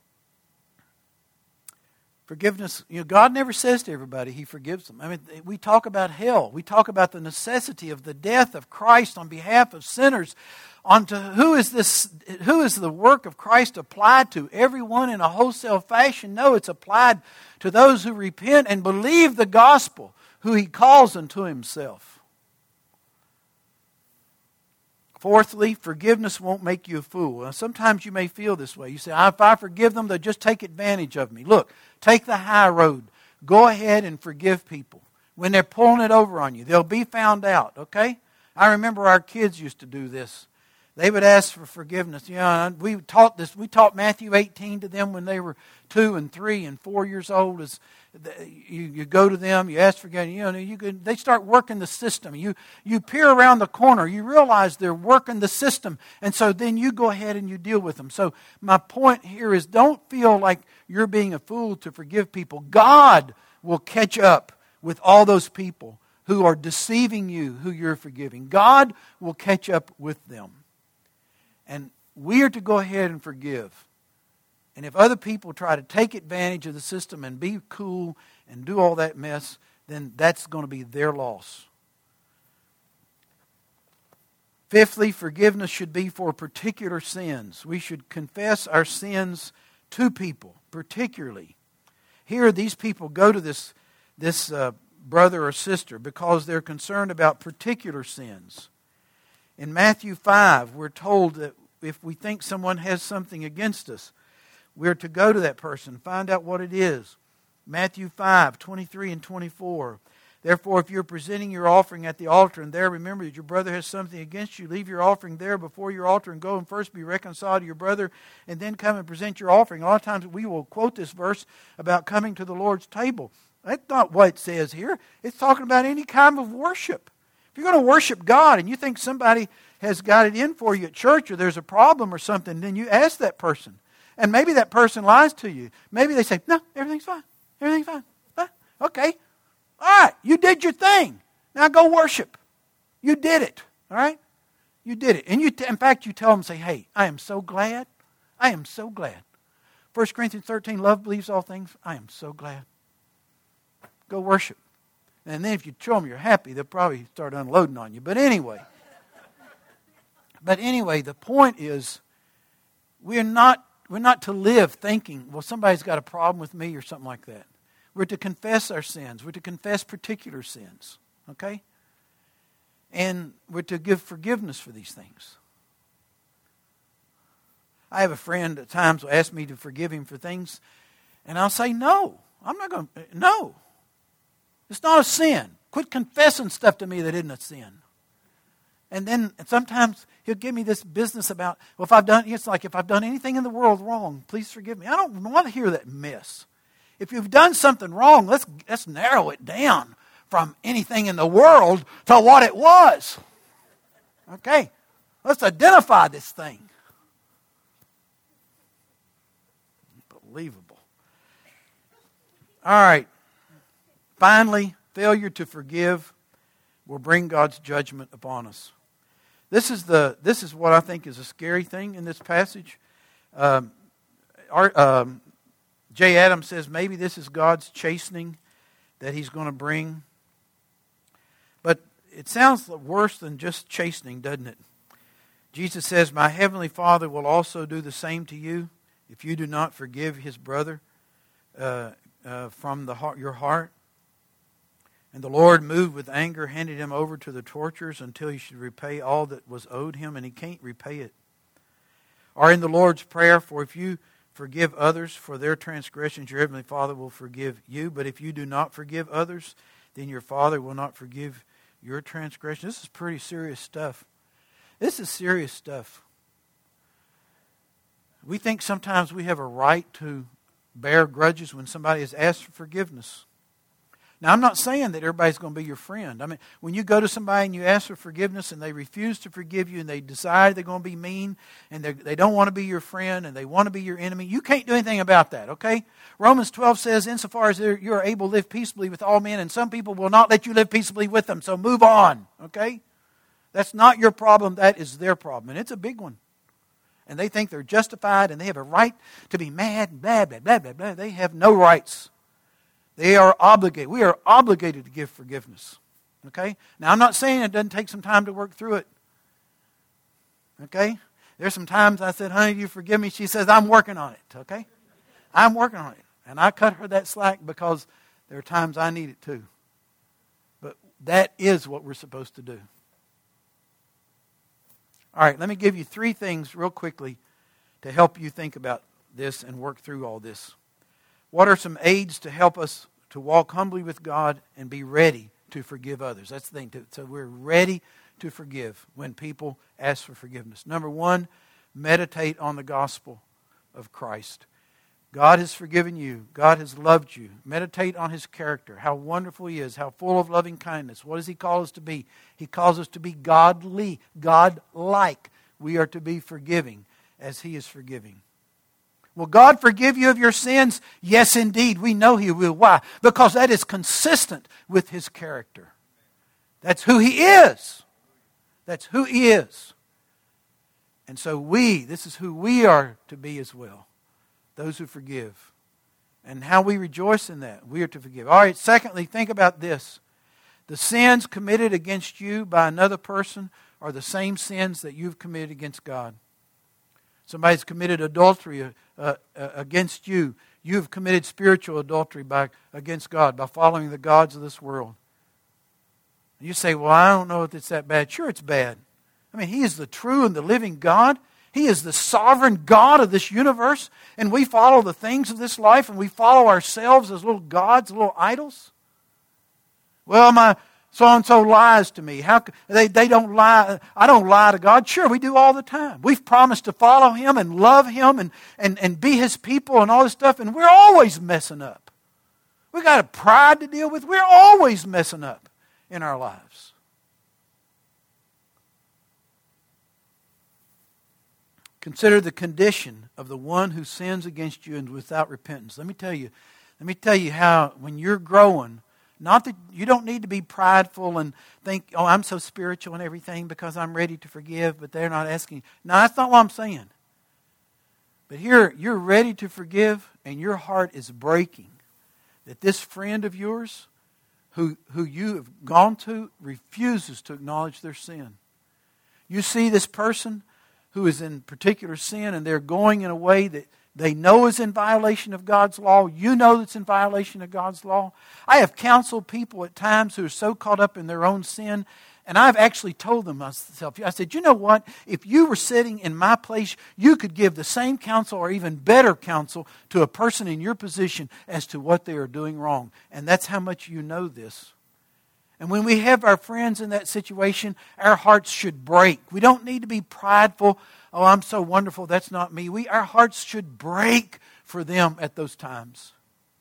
forgiveness, you know, God never says to everybody He forgives them. I mean, we talk about hell. We talk about the necessity of the death of Christ on behalf of sinners. Onto who is this? Who is the work of Christ applied to? Everyone in a wholesale fashion? No, it's applied to those who repent and believe the gospel, who He calls unto Himself. Fourthly, forgiveness won't make you a fool. Now, sometimes you may feel this way. You say, if I forgive them, they'll just take advantage of me. Look, take the high road. Go ahead and forgive people. When they're pulling it over on you, they'll be found out, okay? I remember our kids used to do this. They would ask for forgiveness. You know, we taught this. We taught Matthew eighteen to them when they were two and three and four years old. As you, you go to them, you ask for forgiveness. You know, you can, they start working the system. You you peer around the corner. You realize they're working the system, and so then you go ahead and you deal with them. So my point here is, don't feel like you're being a fool to forgive people. God will catch up with all those people who are deceiving you, who you're forgiving. God will catch up with them. And we are to go ahead and forgive. And if other people try to take advantage of the system and be cool and do all that mess, then that's going to be their loss. Fifthly, forgiveness should be for particular sins. We should confess our sins to people, particularly. Here, these people go to this, this uh, brother or sister because they're concerned about particular sins. In Matthew five, we're told that if we think someone has something against us, we're to go to that person, find out what it is. Matthew five, twenty-three and twenty-four. Therefore, if you're presenting your offering at the altar and there remember that your brother has something against you, leave your offering there before your altar and go and first be reconciled to your brother and then come and present your offering. A lot of times we will quote this verse about coming to the Lord's table. That's not what it says here. It's talking about any kind of worship. If you're going to worship God and you think somebody has got it in for you at church, or there's a problem or something, then you ask that person. And maybe that person lies to you. Maybe they say, no, everything's fine. Everything's fine. Fine. Okay. All right. You did your thing. Now go worship. You did it. All right? You did it. And you, t- in fact, you tell them, say, hey, I am so glad. I am so glad. First Corinthians thirteen, love believes all things. I am so glad. Go worship. And then if you show them you're happy, they'll probably start unloading on you. But anyway. But anyway, the point is, we're not, we're not to live thinking, well, somebody's got a problem with me or something like that. We're to confess our sins. We're to confess particular sins. Okay? And we're to give forgiveness for these things. I have a friend at times who asks me to forgive him for things, and I'll say, no, I'm not going to, no. It's not a sin. Quit confessing stuff to me that isn't a sin. And then sometimes he'll give me this business about, well, if I've done, it's like, if I've done anything in the world wrong, please forgive me. I don't want to hear that mess. If you've done something wrong, let's let's narrow it down from anything in the world to what it was. Okay? Let's identify this thing. Unbelievable. All right. Finally, failure to forgive will bring God's judgment upon us. This is the this is what I think is a scary thing in this passage. Um, our, um, Jay Adams says maybe this is God's chastening that He's going to bring. But it sounds worse than just chastening, doesn't it? Jesus says, my heavenly Father will also do the same to you if you do not forgive his brother uh, uh, from the heart, your heart. And the Lord, moved with anger, handed him over to the torturers until he should repay all that was owed him, and he can't repay it. Or in the Lord's Prayer, for if you forgive others for their transgressions, your heavenly Father will forgive you. But if you do not forgive others, then your Father will not forgive your transgressions. This is pretty serious stuff. This is serious stuff. We think sometimes we have a right to bear grudges when somebody has asked for forgiveness. Now, I'm not saying that everybody's going to be your friend. I mean, when you go to somebody and you ask for forgiveness and they refuse to forgive you and they decide they're going to be mean and they don't want to be your friend and they want to be your enemy, you can't do anything about that, okay? Romans twelve says, insofar as you are able to live peaceably with all men, and some people will not let you live peaceably with them, so move on, okay? That's not your problem, that is their problem, and it's a big one. And they think they're justified and they have a right to be mad, blah, blah, blah, blah, blah. They have no rights. They are obligated. We are obligated to give forgiveness. Okay? Now, I'm not saying it doesn't take some time to work through it. Okay? There's some times I said, honey, do you forgive me? She says, I'm working on it. Okay? I'm working on it. And I cut her that slack because there are times I need it too. But that is what we're supposed to do. All right, let me give you three things real quickly to help you think about this and work through all this. What are some aids to help us to walk humbly with God and be ready to forgive others? That's the thing. So we're ready to forgive when people ask for forgiveness. Number one, meditate on the gospel of Christ. God has forgiven you. God has loved you. Meditate on his character, how wonderful he is, how full of loving kindness. What does he call us to be? He calls us to be godly, God-like. We are to be forgiving as he is forgiving. Will God forgive you of your sins? Yes, indeed. We know he will. Why? Because that is consistent with his character. That's who he is. That's who he is. And so we, this is who we are to be as well. Those who forgive. And how we rejoice in that. We are to forgive. All right, secondly, think about this. The sins committed against you by another person are the same sins that you've committed against God. Somebody's committed adultery uh, uh, against you. You've committed spiritual adultery by, against God by following the gods of this world. You say, well, I don't know if it's that bad. Sure, it's bad. I mean, he is the true and the living God. He is the sovereign God of this universe. And we follow the things of this life and we follow ourselves as little gods, little idols. Well, my so-and-so lies to me. How they, they don't lie. I don't lie to God. Sure, we do all the time. We've promised to follow him and love him and, and, and be his people and all this stuff. And we're always messing up. We've got a pride to deal with. We're always messing up in our lives. Consider the condition of the one who sins against you and without repentance. Let me tell you, let me tell you how when you're growing, not that you don't need to be prideful and think, oh, I'm so spiritual and everything because I'm ready to forgive, but they're not asking. No, that's not what I'm saying. But here, you're ready to forgive and your heart is breaking. That this friend of yours who, who you have gone to refuses to acknowledge their sin. You see this person who is in particular sin and they're going in a way that they know is in violation of God's law. You know it's in violation of God's law. I have counseled people at times who are so caught up in their own sin, and I've actually told them myself, I said, you know what? If you were sitting in my place, you could give the same counsel or even better counsel to a person in your position as to what they are doing wrong. And that's how much you know this. And when we have our friends in that situation, our hearts should break. We don't need to be prideful. Oh, I'm so wonderful. That's not me. We, our hearts should break for them at those times.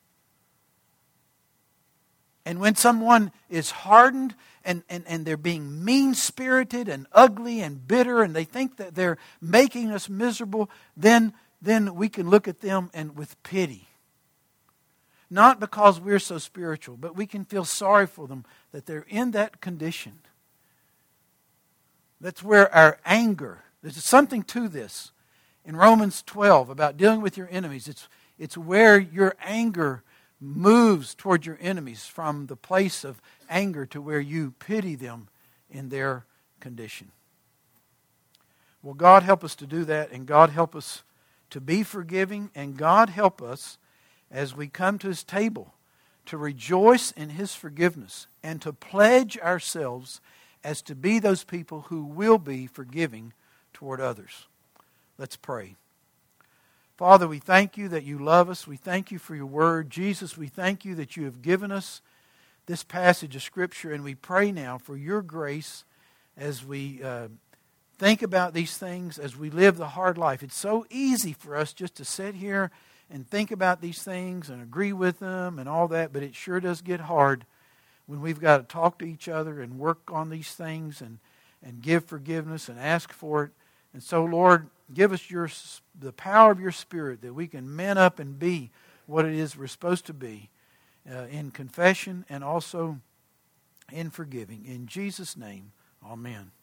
And when someone is hardened and, and, and they're being mean-spirited and ugly and bitter and they think that they're making us miserable, then, then we can look at them and with pity. Not because we're so spiritual, but we can feel sorry for them that they're in that condition. That's where our anger, there's something to this. In Romans twelve, about dealing with your enemies, it's, it's where your anger moves toward your enemies from the place of anger to where you pity them in their condition. Well, God help us to do that, and God help us to be forgiving, and God help us as we come to His table to rejoice in His forgiveness and to pledge ourselves as to be those people who will be forgiving toward others. Let's pray. Father, we thank You that You love us. We thank You for Your word. Jesus, we thank You that You have given us this passage of Scripture, and we pray now for Your grace as we uh, think about these things, as we live the hard life. It's so easy for us just to sit here and think about these things and agree with them and all that, but it sure does get hard when we've got to talk to each other and work on these things and, and give forgiveness and ask for it. And so, Lord, give us your the power of Your Spirit that we can man up and be what it is we're supposed to be uh, in confession and also in forgiving. In Jesus' name, amen.